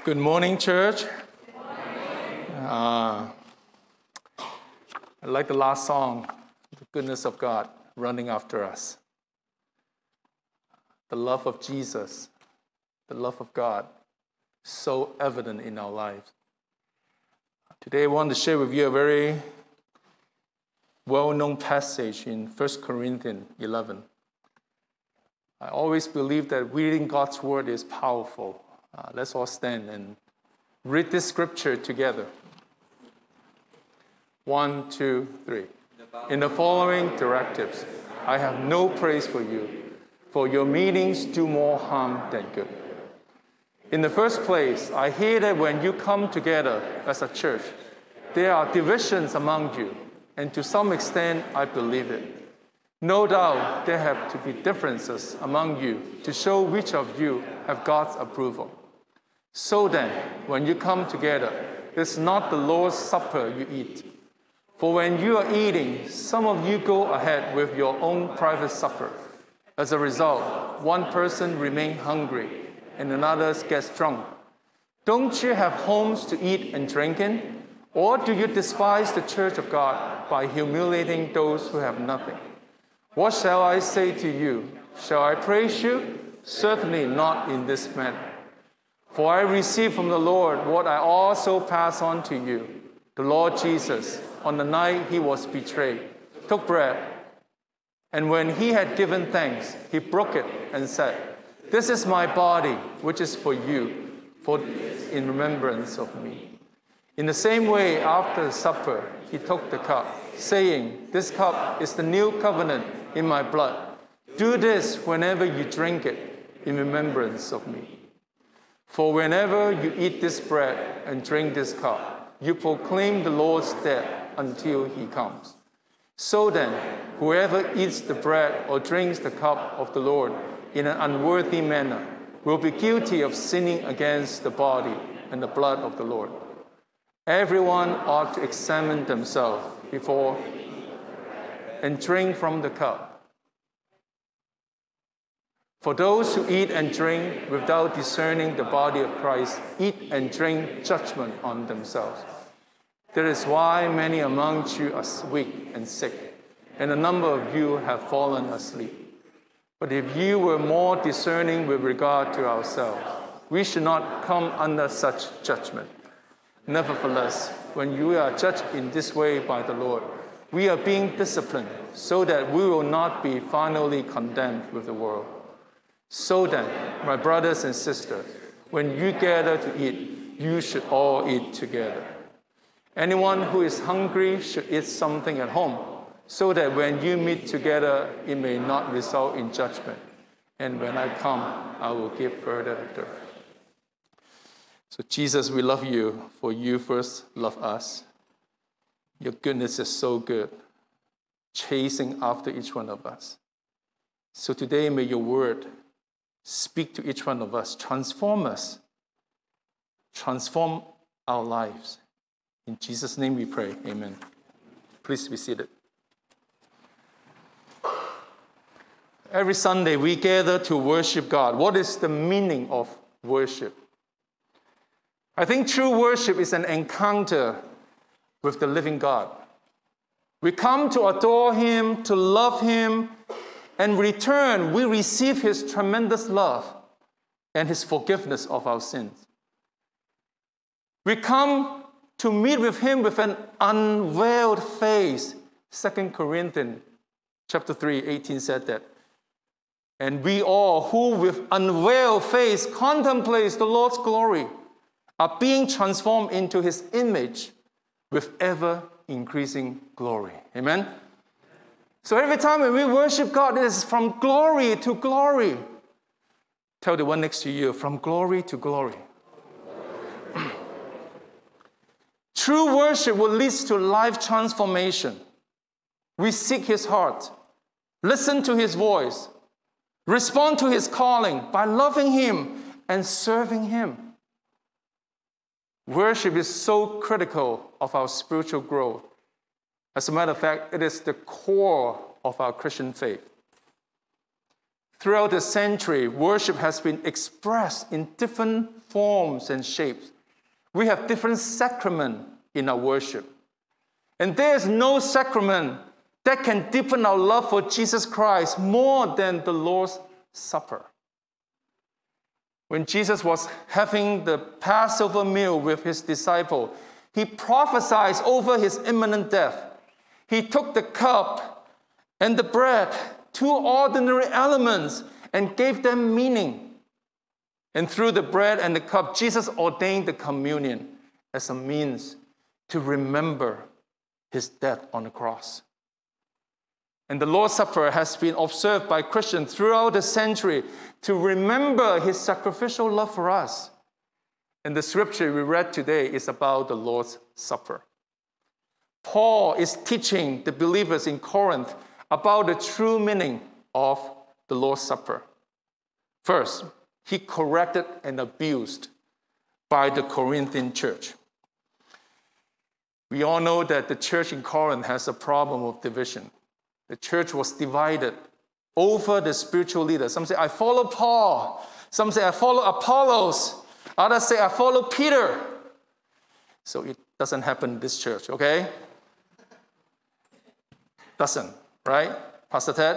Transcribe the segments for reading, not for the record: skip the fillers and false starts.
Good morning, church. Good morning. I like the last song, The Goodness of God Running After Us. The love of Jesus, the love of God, so evident in our lives. Today I want to share with you a very well-known passage in 1 Corinthians 11. I always believe that reading God's word is powerful. Let's all stand and read this scripture together. 1, 2, 3. In the following directives, I have no praise for you, for your meetings do more harm than good. In the first place, I hear that when you come together as a church, there are divisions among you, and to some extent, I believe it. No doubt there have to be differences among you to show which of you have God's approval. So then, when you come together, it's not the Lord's Supper you eat. For when you are eating, some of you go ahead with your own private supper. As a result, one person remains hungry and another gets drunk. Don't you have homes to eat and drink in? Or do you despise the church of God by humiliating those who have nothing? What shall I say to you? Shall I praise you? Certainly not in this manner. For I received from the Lord what I also pass on to you. The Lord Jesus, on the night he was betrayed, took bread, and when he had given thanks, he broke it and said, "This is my body, which is for you, for in remembrance of me." In the same way, after the supper, he took the cup, saying, "This cup is the new covenant in my blood. Do this whenever you drink it in remembrance of me. For whenever you eat this bread and drink this cup, you proclaim the Lord's death until he comes. So then, whoever eats the bread or drinks the cup of the Lord in an unworthy manner will be guilty of sinning against the body and the blood of the Lord. Everyone ought to examine themselves before and drink from the cup. For those who eat and drink without discerning the body of Christ eat and drink judgment on themselves. That is why many among you are weak and sick, and a number of you have fallen asleep. But if you were more discerning with regard to ourselves, we should not come under such judgment. Nevertheless, when you are judged in this way by the Lord, we are being disciplined so that we will not be finally condemned with the world. So then, my brothers and sisters, when you gather to eat, you should all eat together. Anyone who is hungry should eat something at home, so that when you meet together, it may not result in judgment. And when I come, I will give further order. So Jesus, we love you, for you first love us. Your goodness is so good, chasing after each one of us. So today, may your word speak to each one of us, transform us, transform our lives. In Jesus' name we pray, amen. Please be seated. Every Sunday we gather to worship God. What is the meaning of worship? I think true worship is an encounter with the living God. We come to adore him, to love him, and in return, we receive his tremendous love and his forgiveness of our sins. We come to meet with him with an unveiled face. 2 Corinthians chapter 3, 18 said that. And we all who with unveiled face contemplate the Lord's glory are being transformed into his image with ever-increasing glory. Amen? So every time when we worship God, it is from glory to glory. Tell the one next to you, from glory to glory. True worship will lead to life transformation. We seek his heart, listen to his voice, respond to his calling by loving him and serving him. Worship is so critical of our spiritual growth. As a matter of fact, it is the core of our Christian faith. Throughout the century, worship has been expressed in different forms and shapes. We have different sacraments in our worship. And there's no sacrament that can deepen our love for Jesus Christ more than the Lord's Supper. When Jesus was having the Passover meal with his disciples, he prophesied over his imminent death. He took the cup and the bread, two ordinary elements, and gave them meaning. And through the bread and the cup, Jesus ordained the communion as a means to remember his death on the cross. And the Lord's Supper has been observed by Christians throughout the century to remember his sacrificial love for us. And the scripture we read today is about the Lord's Supper. Paul is teaching the believers in Corinth about the true meaning of the Lord's Supper. First, he corrected and abused by the Corinthian church. We all know that the church in Corinth has a problem of division. The church was divided over the spiritual leaders. Some say, I follow Paul. Some say, I follow Apollos. Others say, I follow Peter. So it doesn't happen in this church, okay? Doesn't, right? Pastor Ted?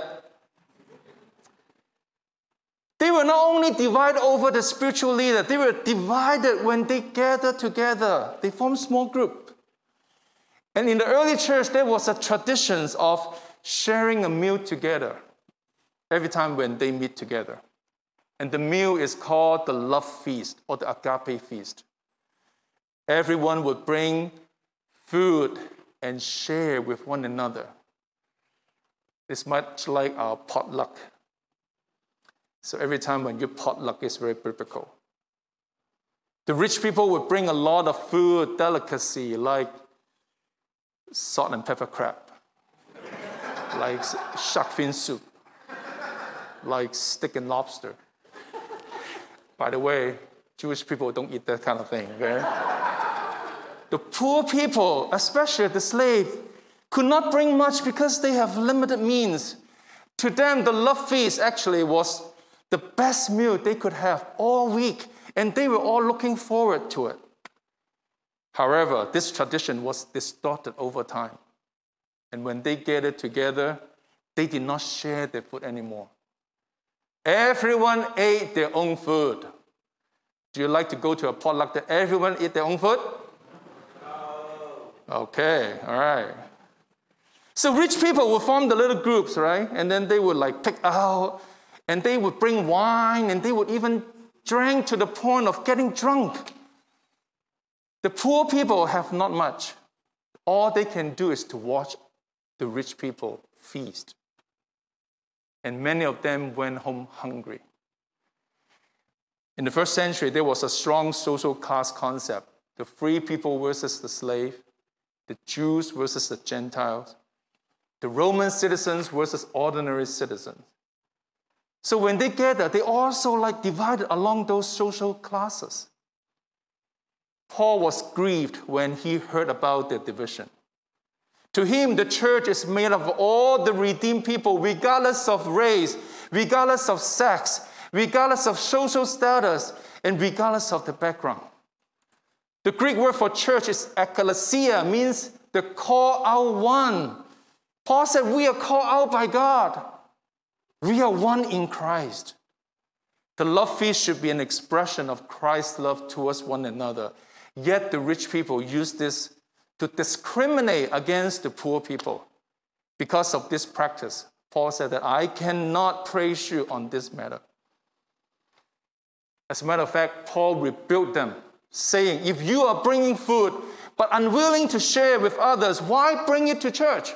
They were not only divided over the spiritual leader, they were divided when they gathered together. They formed small groups. And in the early church, there was a tradition of sharing a meal together every time when they meet together. And the meal is called the love feast or the agape feast. Everyone would bring food and share with one another. It's much like our potluck. So every time when you potluck, it's very biblical. The rich people would bring a lot of food, delicacy, like salt and pepper crab, like shark fin soup, like steak and lobster. By the way, Jewish people don't eat that kind of thing, okay? The poor people, especially the slave, could not bring much because they have limited means. To them, the love feast actually was the best meal they could have all week, and they were all looking forward to it. However, this tradition was distorted over time. And when they gathered together, they did not share their food anymore. Everyone ate their own food. Do you like to go to a potluck that everyone eat their own food? No. Okay, all right. So rich people would form the little groups, right? And then they would like pick out, and they would bring wine, and they would even drink to the point of getting drunk. The poor people have not much. All they can do is to watch the rich people feast. And many of them went home hungry. In the first century, there was a strong social class concept. The free people versus the slave, the Jews versus the Gentiles, the Roman citizens versus ordinary citizens. So when they gathered, they also like divided along those social classes. Paul was grieved when he heard about their division. To him, the church is made up of all the redeemed people, regardless of race, regardless of sex, regardless of social status, and regardless of the background. The Greek word for church is ekklesia, means the called out one. Paul said we are called out by God. We are one in Christ. The love feast should be an expression of Christ's love towards one another. Yet the rich people use this to discriminate against the poor people. Because of this practice, Paul said that I cannot praise you on this matter. As a matter of fact, Paul rebuked them, saying, if you are bringing food but unwilling to share with others, why bring it to church?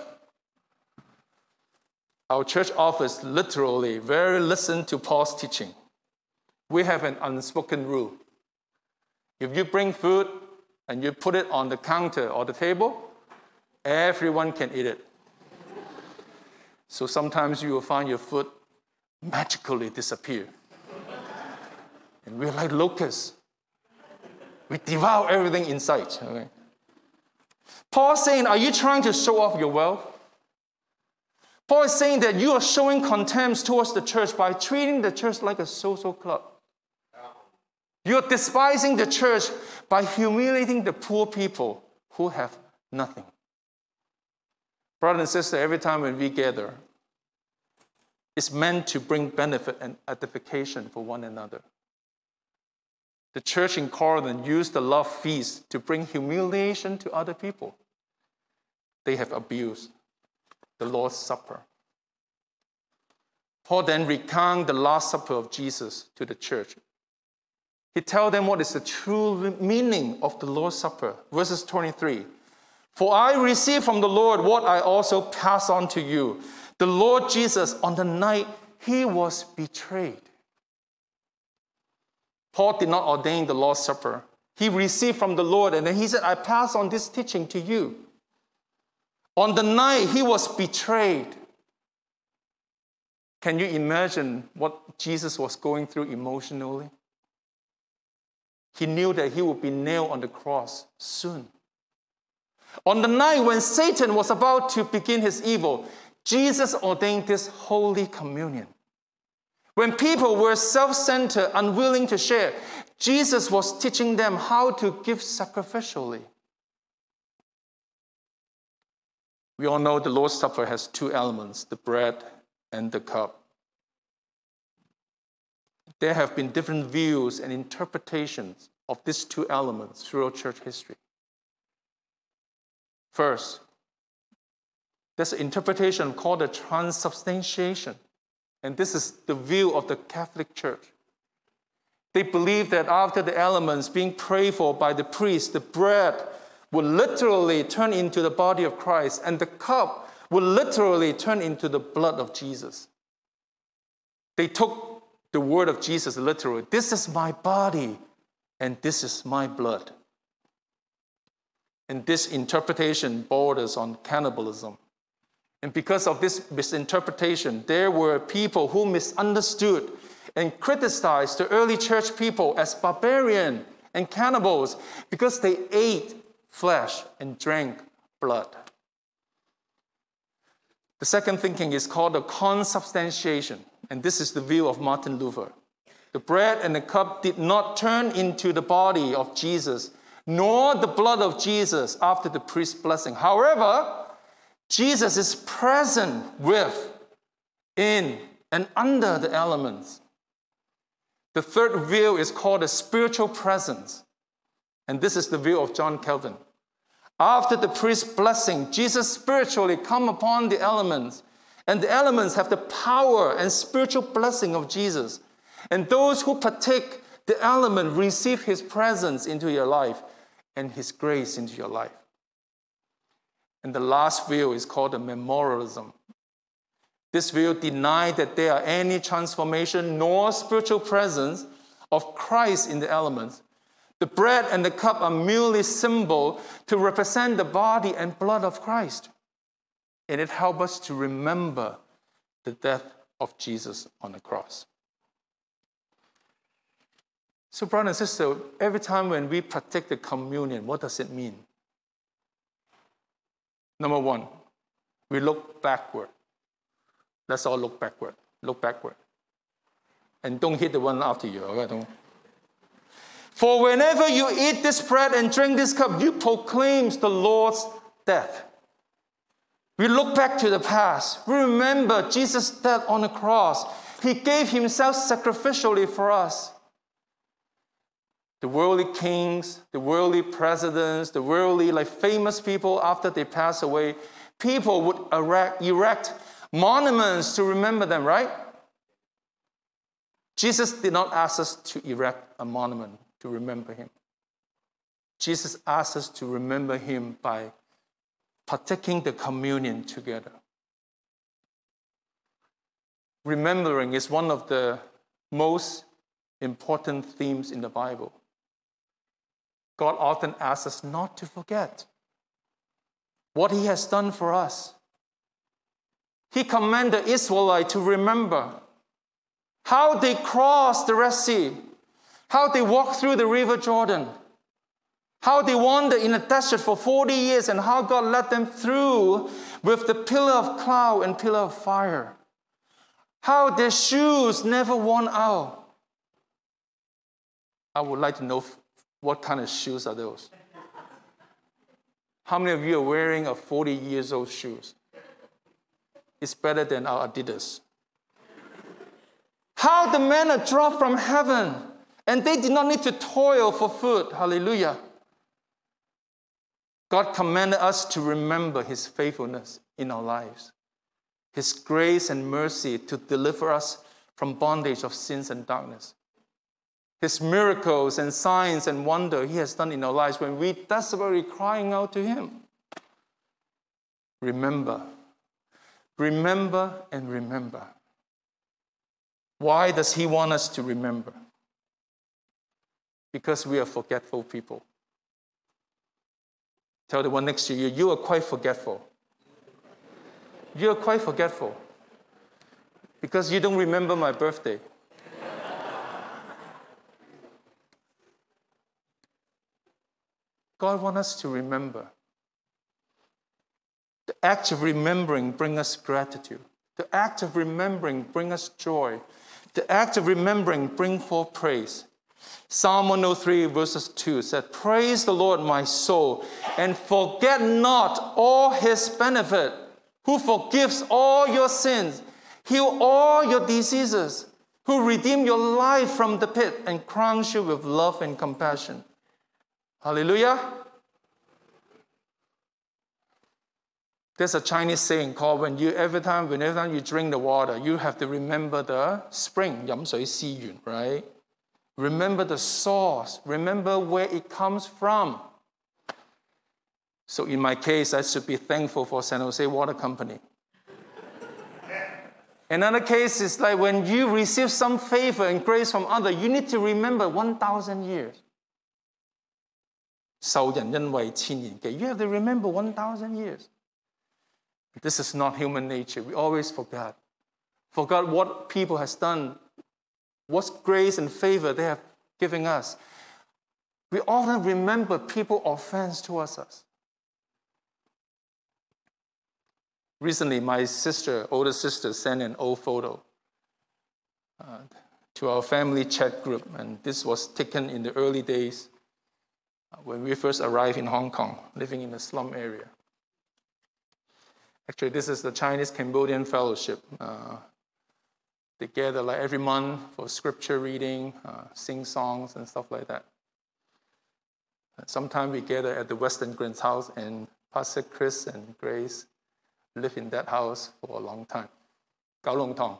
Our church office literally very listened to Paul's teaching. We have an unspoken rule. If you bring food and you put it on the counter or the table, everyone can eat it. So sometimes you will find your food magically disappear. And we're like locusts. We devour everything in sight. Okay? Paul's saying, are you trying to show off your wealth? Paul is saying that you are showing contempt towards the church by treating the church like a social club. You are despising the church by humiliating the poor people who have nothing. Brother and sister, every time when we gather, it's meant to bring benefit and edification for one another. The church in Corinth used the love feast to bring humiliation to other people. They have abused the Lord's Supper. Paul then recounts the Last Supper of Jesus to the church. He tells them what is the true meaning of the Lord's Supper. Verses 23. For I received from the Lord what I also pass on to you. The Lord Jesus, on the night he was betrayed. Paul did not ordain the Lord's Supper. He received from the Lord, and then he said, I pass on this teaching to you. On the night he was betrayed. Can you imagine what Jesus was going through emotionally? He knew that he would be nailed on the cross soon. On the night when Satan was about to begin his evil, Jesus ordained this Holy Communion. When people were self-centered, unwilling to share, Jesus was teaching them how to give sacrificially. We all know the Lord's Supper has two elements, the bread and the cup. There have been different views and interpretations of these two elements throughout church history. First, there's an interpretation called the transubstantiation. And this is the view of the Catholic Church. They believe that after the elements being prayed for by the priest, the bread would literally turn into the body of Christ, and the cup would literally turn into the blood of Jesus. They took the word of Jesus literally. This is my body, and this is my blood. And this interpretation borders on cannibalism. And because of this misinterpretation, there were people who misunderstood and criticized the early church people as barbarian and cannibals because they ate flesh and drank blood. The second thinking is called the consubstantiation, and this is the view of Martin Luther. The bread and the cup did not turn into the body of Jesus, nor the blood of Jesus after the priest's blessing. However, Jesus is present with, in, and under the elements. The third view is called the spiritual presence. And this is the view of John Calvin. After the priest's blessing, Jesus spiritually come upon the elements. And the elements have the power and spiritual blessing of Jesus. And those who partake the element receive his presence into your life and his grace into your life. And the last view is called the memorialism. This view denied that there are any transformation nor spiritual presence of Christ in the elements. The bread and the cup are merely symbol to represent the body and blood of Christ. And it helps us to remember the death of Jesus on the cross. So, brother and sister, every time when we partake the communion, what does it mean? Number one, we look backward. Let's all look backward. Look backward. And don't hit the one after you. Okay? Don't. For whenever you eat this bread and drink this cup, you proclaim the Lord's death. We look back to the past. We remember Jesus' death on the cross. He gave himself sacrificially for us. The worldly kings, the worldly presidents, the worldly famous people, after they pass away, people would erect monuments to remember them, right? Jesus did not ask us to erect a monument to remember him. Jesus asked us to remember him by partaking the communion together. Remembering is one of the most important themes in the Bible. God often asks us not to forget what he has done for us. He commanded the Israelites to remember how they crossed the Red Sea, how they walked through the River Jordan, How they wandered in the desert for 40 years and how God led them through with the pillar of cloud and pillar of fire. How their shoes never worn out. I would like to know what kind of shoes are those. How many of you are wearing a 40 years old shoes? It's better than our Adidas. How the manna dropped from heaven and they did not need to toil for food. Hallelujah. God commanded us to remember His faithfulness in our lives. His grace and mercy to deliver us from bondage of sins and darkness. His miracles and signs and wonder He has done in our lives when we desperately crying out to Him. Remember. Remember and remember. Why does He want us to remember? Because we are forgetful people. Tell the one next to you, you are quite forgetful. You are quite forgetful. Because you don't remember my birthday. God wants us to remember. The act of remembering brings us gratitude. The act of remembering brings us joy. The act of remembering brings forth praise. Psalm 103 verses 2 said, "Praise the Lord, my soul, and forget not all His benefit, who forgives all your sins, heal all your diseases, who redeem your life from the pit and crowns you with love and compassion." Hallelujah. There's a Chinese saying called whenever time you drink the water, you have to remember the spring, 飲水思源, right? Remember the source. Remember where it comes from. So in my case, I should be thankful for San Jose Water Company. Another case is like when you receive some favor and grace from others, you need to remember 1,000 years. 受人恩惠千年記. You have to remember 1,000 years. This is not human nature. We always forgot what people has done, what grace and favor they have given us. We often remember people offense towards us. Recently, my older sister, sent an old photo to our family chat group, and this was taken in the early days when we first arrived in Hong Kong, living in a slum area. Actually, this is the Chinese-Cambodian Fellowship. They gather like every month for scripture reading, sing songs and stuff like that. Sometimes we gather at the Western Grants house, and Pastor Chris and Grace live in that house for a long time. Gao Long Tong.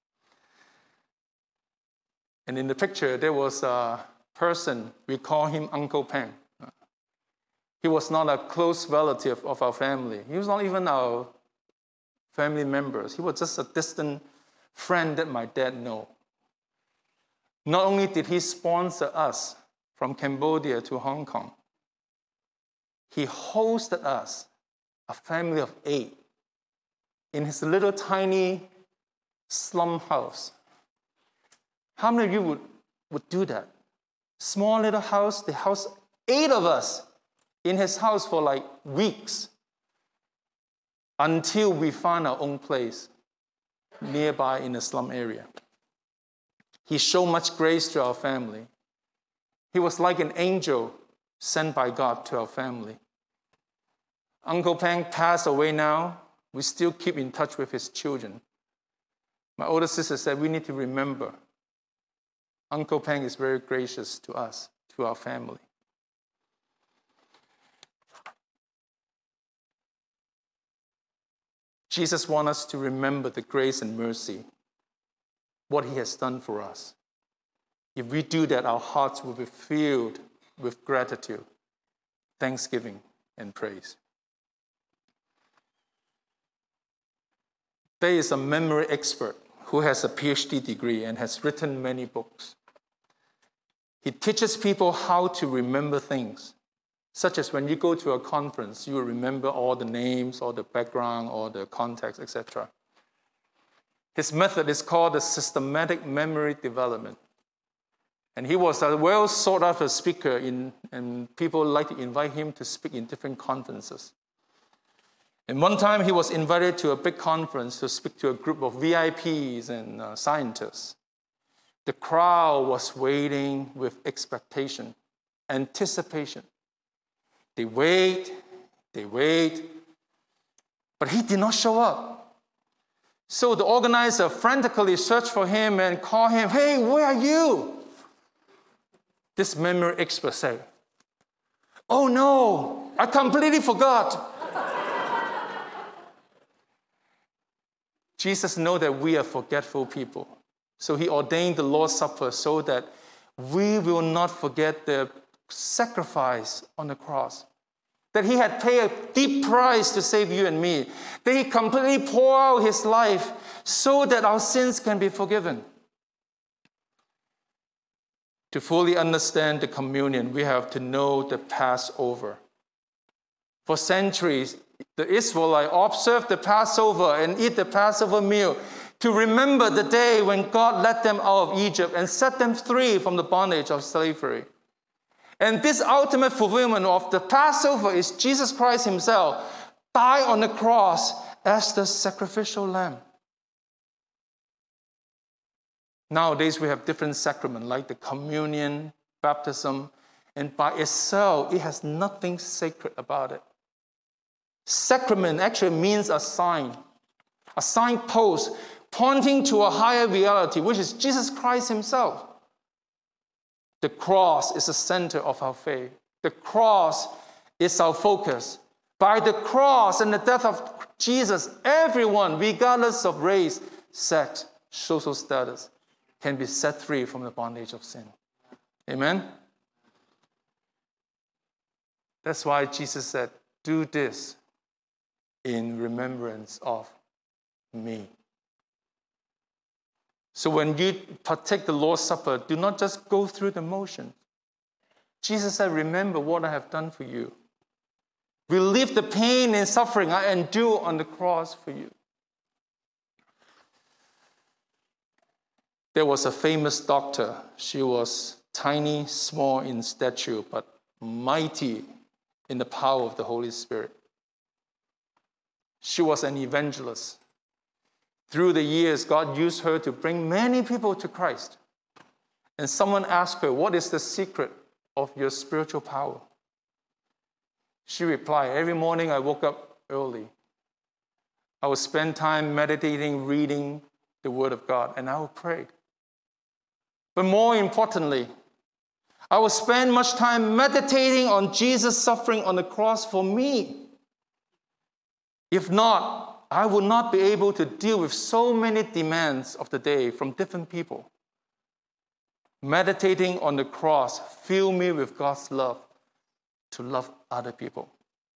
And in the picture, there was a person, we call him Uncle Peng. He was not a close relative of our family. He was not even our family members. He was just a distant friend that my dad knew. Not only did he sponsor us from Cambodia to Hong Kong, he hosted us, a family of 8, in his little tiny slum house. How many of you would do that? Small little house, they housed 8 of us in his house for like weeks until we found our own place nearby in the slum area. He showed much grace to our family. He was like an angel sent by God to our family. Uncle Peng passed away now. We still keep in touch with his children. My older sister said we need to remember Uncle Peng is very gracious to us, to our family. Jesus wants us to remember the grace and mercy, what he has done for us. If we do that, our hearts will be filled with gratitude, thanksgiving, and praise. There is a memory expert who has a PhD degree and has written many books. He teaches people how to remember things, such as when you go to a conference, you will remember all the names, all the background, all the context, etc. His method is called the systematic memory development. And he was a well sought after speaker, and people like to invite him to speak in different conferences. And one time he was invited to a big conference to speak to a group of VIPs and scientists. The crowd was waiting with expectation, anticipation. They wait, but he did not show up. So the organizer frantically searched for him and called him, "Hey, where are you?" This memory expert said, "Oh no, I completely forgot." Jesus knows that we are forgetful people. So he ordained the Lord's Supper so that we will not forget the sacrifice on the cross. That he had paid a deep price to save you and me. That he completely poured out his life so that our sins can be forgiven. To fully understand the communion, we have to know the Passover. For centuries, the Israelites observed the Passover and eat the Passover meal to remember the day when God led them out of Egypt and set them free from the bondage of slavery. And this ultimate fulfillment of the Passover is Jesus Christ himself died on the cross as the sacrificial lamb. Nowadays, we have different sacraments like the communion, baptism, and by itself, it has nothing sacred about it. Sacrament actually means a signpost pointing to a higher reality, which is Jesus Christ himself. The cross is the center of our faith. The cross is our focus. By the cross and the death of Jesus, everyone, regardless of race, sex, social status, can be set free from the bondage of sin. Amen? That's why Jesus said, "Do this in remembrance of me." So when you partake the Lord's Supper, do not just go through the motions. Jesus said, "Remember what I have done for you. Relieve the pain and suffering I endure on the cross for you." There was a famous doctor. She was tiny, small in stature, but mighty in the power of the Holy Spirit. She was an evangelist. Through the years, God used her to bring many people to Christ. And someone asked her, "What is the secret of your spiritual power?" She replied, "Every morning I woke up early. I would spend time meditating, reading the Word of God, and I would pray. But more importantly, I would spend much time meditating on Jesus' suffering on the cross for me. If not, I would not be able to deal with so many demands of the day from different people. Meditating on the cross filled me with God's love to love other people."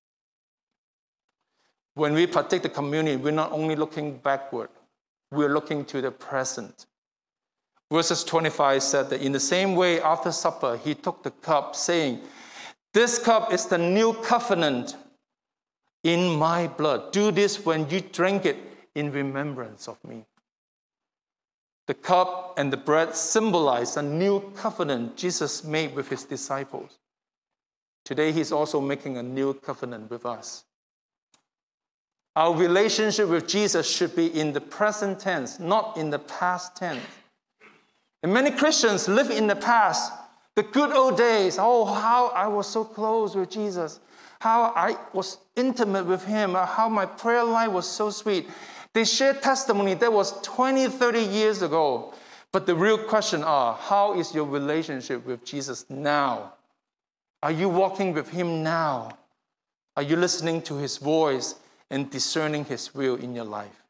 When we partake the communion, we're not only looking backward, we're looking to the present. Verses 25 said that in the same way, after supper, he took the cup, saying, "This cup is the new covenant in my blood. Do this when you drink it in remembrance of me." The cup and the bread symbolize a new covenant Jesus made with his disciples. Today, he's also making a new covenant with us. Our relationship with Jesus should be in the present tense, not in the past tense. And many Christians live in the past, the good old days. "Oh, how I was so close with Jesus. How I was intimate with him. How my prayer life was so sweet." They share testimony that was 20, 30 years ago. But the real question is, how is your relationship with Jesus now? Are you walking with him now? Are you listening to his voice and discerning his will in your life?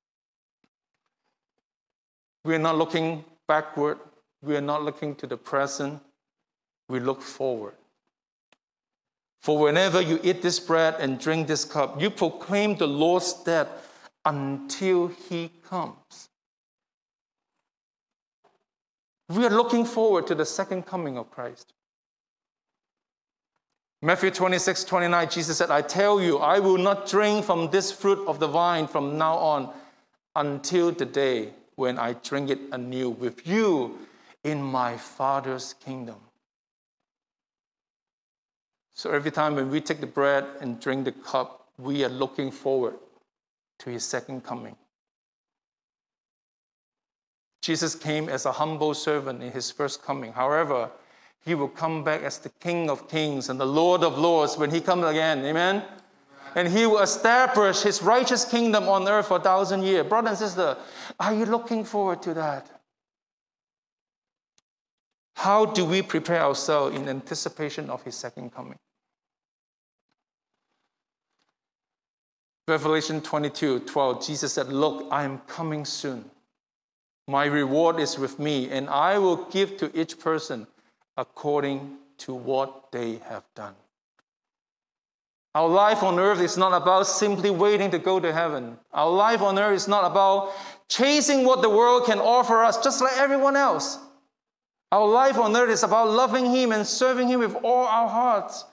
We are not looking backward. We are not looking to the present. We look forward. For whenever you eat this bread and drink this cup, you proclaim the Lord's death until he comes. We are looking forward to the second coming of Christ. Matthew 26:29, Jesus said, "I tell you, I will not drink from this fruit of the vine from now on until the day when I drink it anew with you in my Father's kingdom. So every time when we take the bread and drink the cup, we are looking forward to his second coming. Jesus came as a humble servant in his first coming. However, he will come back as the King of Kings and the Lord of Lords when he comes again. Amen? And he will establish his righteous kingdom on earth for 1,000 years. Brother and sister, are you looking forward to that? How do we prepare ourselves in anticipation of his second coming? Revelation 22:12, Jesus said, "Look, I am coming soon. My reward is with me, and I will give to each person according to what they have done." Our life on earth is not about simply waiting to go to heaven. Our life on earth is not about chasing what the world can offer us, just like everyone else. Our life on earth is about loving him and serving him with all our hearts.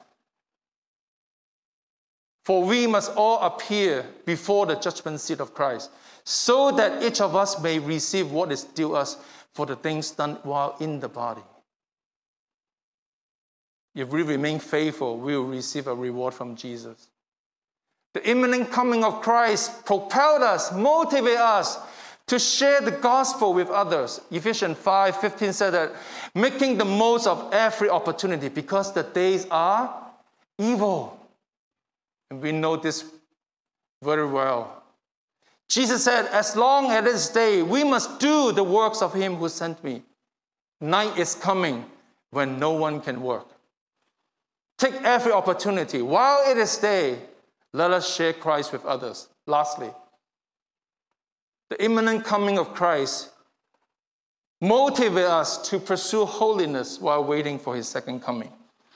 For we must all appear before the judgment seat of Christ, so that each of us may receive what is due us for the things done while in the body. If we remain faithful, we will receive a reward from Jesus. The imminent coming of Christ propelled us, motivated us to share the gospel with others. Ephesians 5:15 said that, making the most of every opportunity because the days are evil. And we know this very well. Jesus said, as long as it is day, we must do the works of him who sent me. Night is coming when no one can work. Take every opportunity. While it is day, let us share Christ with others. Lastly, the imminent coming of Christ motivates us to pursue holiness while waiting for his second coming.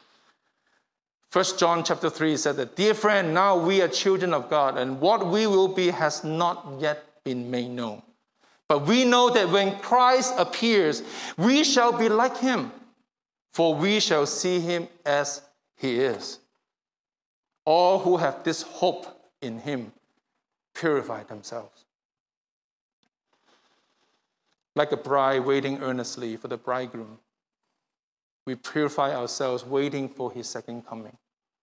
1 John chapter 3 said that, dear friend, now we are children of God, and what we will be has not yet been made known. But we know that when Christ appears, we shall be like him, for we shall see him as he is. All who have this hope in him purify themselves. Like a bride waiting earnestly for the bridegroom, we purify ourselves waiting for his second coming.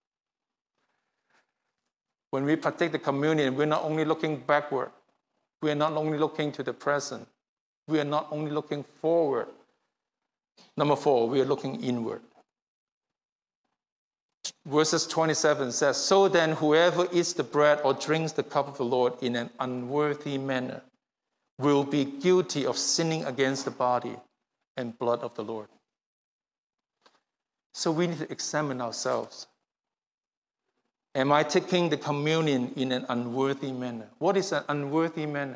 When we partake the communion, we're not only looking backward. We are not only looking to the present. We are not only looking forward. Number 4, we are looking inward. Verses 27 says, so then whoever eats the bread or drinks the cup of the Lord in an unworthy manner will be guilty of sinning against the body and blood of the Lord. So we need to examine ourselves. Am I taking the communion in an unworthy manner? What is an unworthy manner?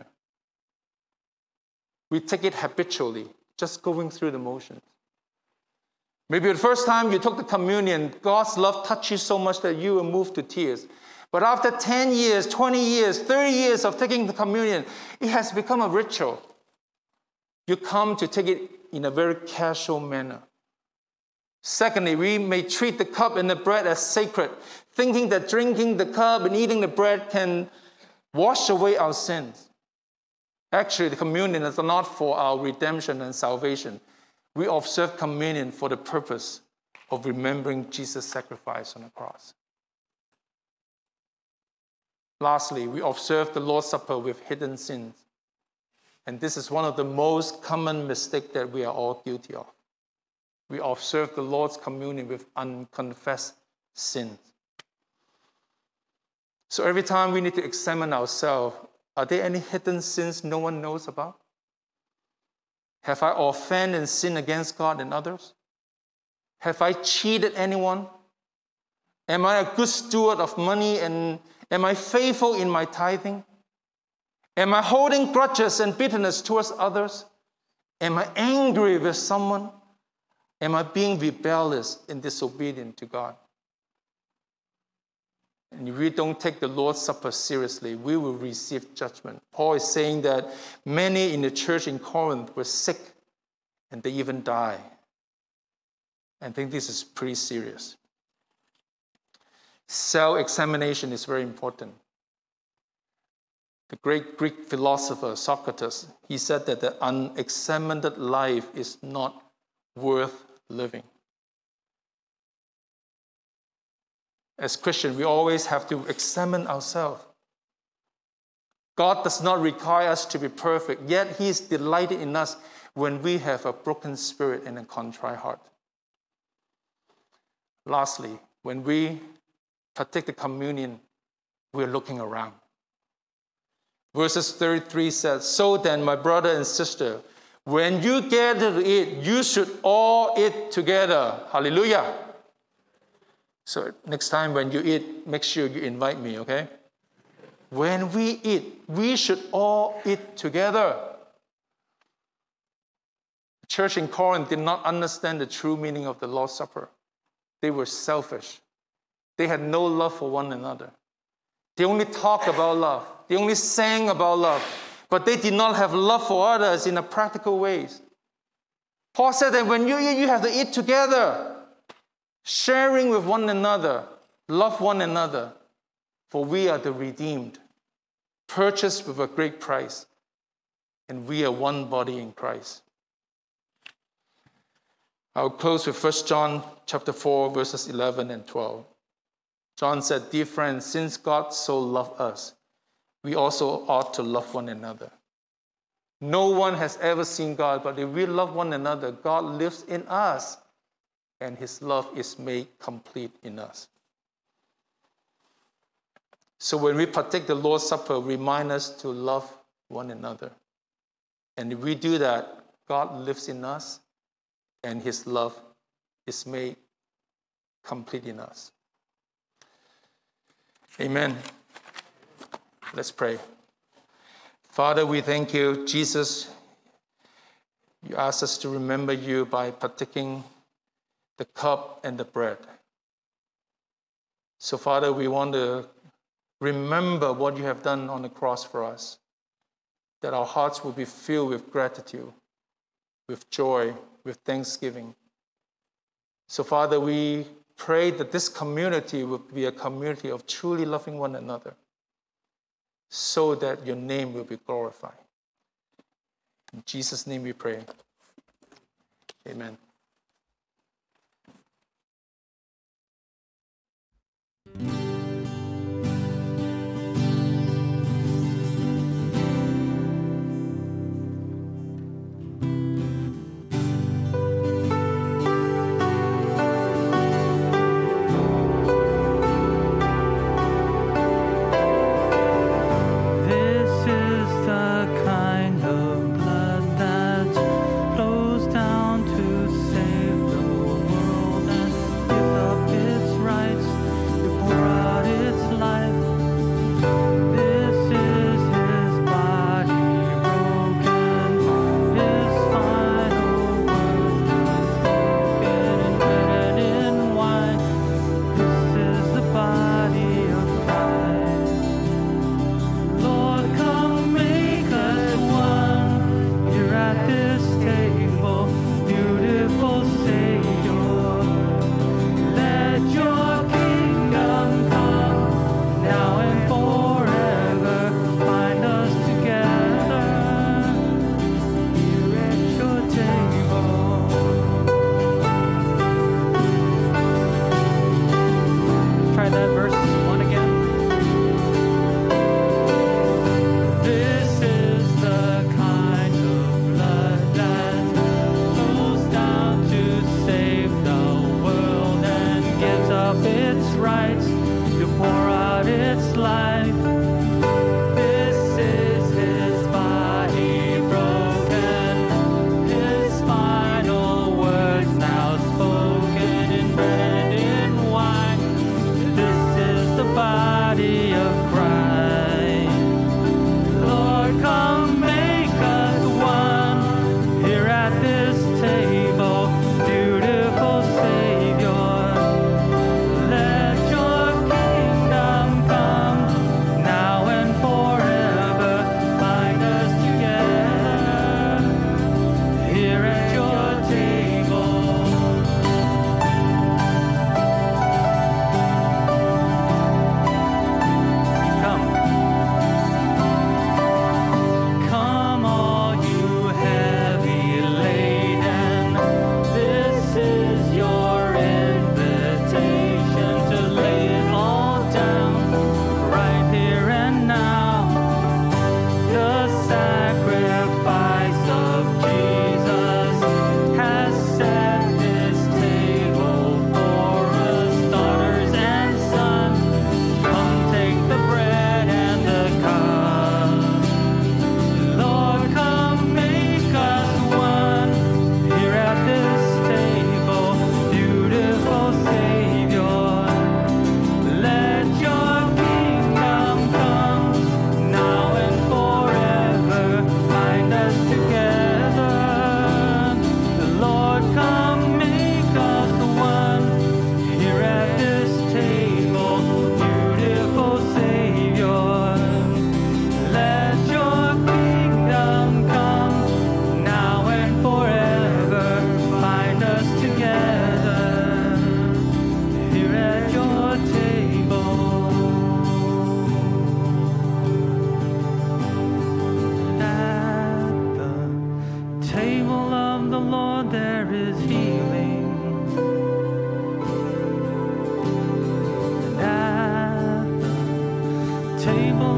We take it habitually, just going through the motions. Maybe the first time you took the communion, God's love touched you so much that you were moved to tears. But after 10 years, 20 years, 30 years of taking the communion, it has become a ritual. You come to take it in a very casual manner. Secondly, we may treat the cup and the bread as sacred, thinking that drinking the cup and eating the bread can wash away our sins. Actually, the communion is not for our redemption and salvation. We observe communion for the purpose of remembering Jesus' sacrifice on the cross. Lastly, we observe the Lord's Supper with hidden sins. And this is one of the most common mistakes that we are all guilty of. We observe the Lord's communion with unconfessed sins. So every time we need to examine ourselves, are there any hidden sins no one knows about? Have I offended and sinned against God and others? Have I cheated anyone? Am I a good steward of money, and am I faithful in my tithing? Am I holding grudges and bitterness towards others? Am I angry with someone? Am I being rebellious and disobedient to God? And if we don't take the Lord's Supper seriously, we will receive judgment. Paul is saying that many in the church in Corinth were sick and they even died. I think this is pretty serious. Self-examination is very important. The great Greek philosopher Socrates, he said that the unexamined life is not worth living. As Christians, we always have to examine ourselves. God does not require us to be perfect, yet He is delighted in us when we have a broken spirit and a contrite heart. Lastly, when we partake the communion, we're looking around. Verses 33 says, "So then, my brother and sister, when you gather to eat, you should all eat together." Hallelujah. So next time when you eat, make sure you invite me, okay? When we eat, we should all eat together. The church in Corinth did not understand the true meaning of the Lord's Supper. They were selfish. They had no love for one another. They only talked about love. They only sang about love. But they did not have love for others in a practical ways. Paul said that when you eat, you have to eat together, sharing with one another, love one another, for we are the redeemed, purchased with a great price, and we are one body in Christ. I'll close with 1 John chapter 4, verses 11 and 12. John said, "Dear friends, since God so loved us, we also ought to love one another. No one has ever seen God, but if we love one another, God lives in us, and His love is made complete in us." So when we partake the Lord's Supper, remind us to love one another. And if we do that, God lives in us, and His love is made complete in us. Amen. Let's pray. Father, we thank you. Jesus, you ask us to remember you by partaking the cup and the bread. So, Father, we want to remember what you have done on the cross for us, that our hearts will be filled with gratitude, with joy, with thanksgiving. So, Father, we pray that this community will be a community of truly loving one another, so that your name will be glorified. In Jesus' name we pray. Amen.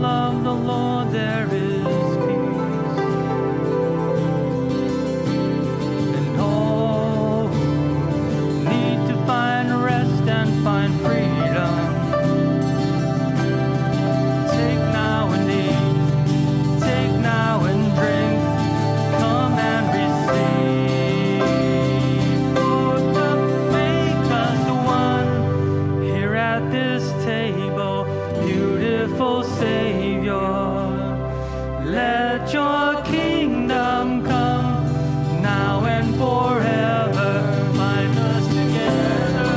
love the Lord there is peace. And all who need to find rest and find freedom, take now and eat, take now and drink, come and receive. Lord, but make us one here at this table, beautiful Savior. Let your kingdom come now and forever, bind us together.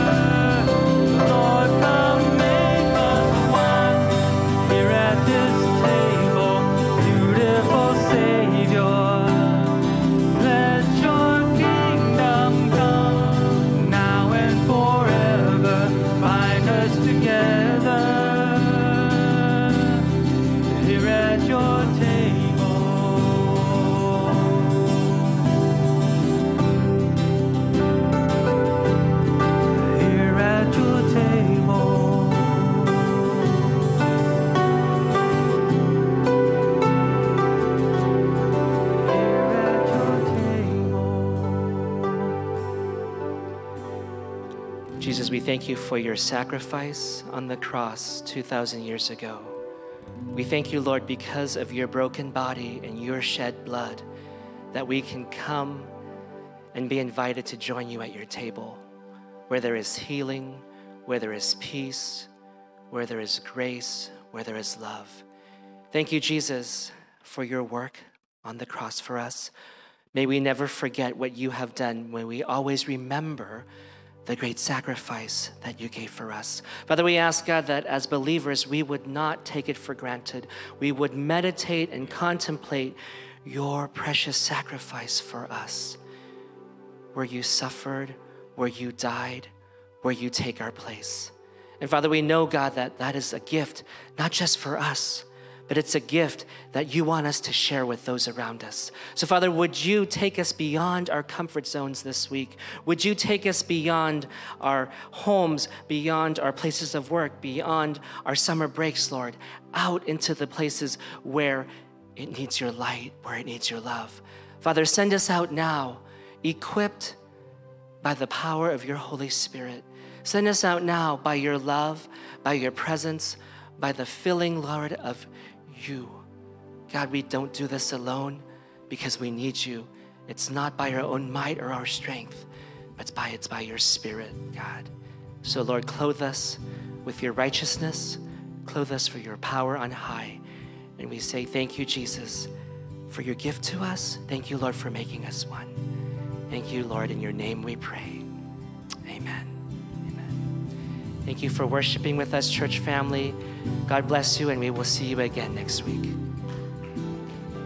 Lord, come make us one here at this table, beautiful Savior. Let your kingdom come now and forever, bind us together here at your table. Here at your table. Here at your table. Jesus, we thank you for your sacrifice on the cross 2,000 years ago. We thank you, Lord, because of your broken body and your shed blood, that we can come and be invited to join you at your table, where there is healing, where there is peace, where there is grace, where there is love. Thank you, Jesus, for your work on the cross for us. May we never forget what you have done. May we always remember the great sacrifice that you gave for us. Father, we ask, God, that as believers, we would not take it for granted. We would meditate and contemplate your precious sacrifice for us, where you suffered, where you died, where you take our place. And Father, we know, God, that that is a gift, not just for us, but it's a gift that you want us to share with those around us. So Father, would you take us beyond our comfort zones this week? Would you take us beyond our homes, beyond our places of work, beyond our summer breaks, Lord, out into the places where it needs your light, where it needs your love. Father, send us out now, equipped by the power of your Holy Spirit. Send us out now by your love, by your presence, by the filling, Lord, of you. God, we don't do this alone because we need you. It's not by our own might or our strength, but it's by your Spirit, God. So Lord, clothe us with your righteousness, clothe us for your power on high. And we say thank you, Jesus, for your gift to us. Thank you, Lord, for making us one. Thank you, Lord, in your name we pray. Amen. Amen. Thank you for worshiping with us, church family. God bless you, and we will see you again next week.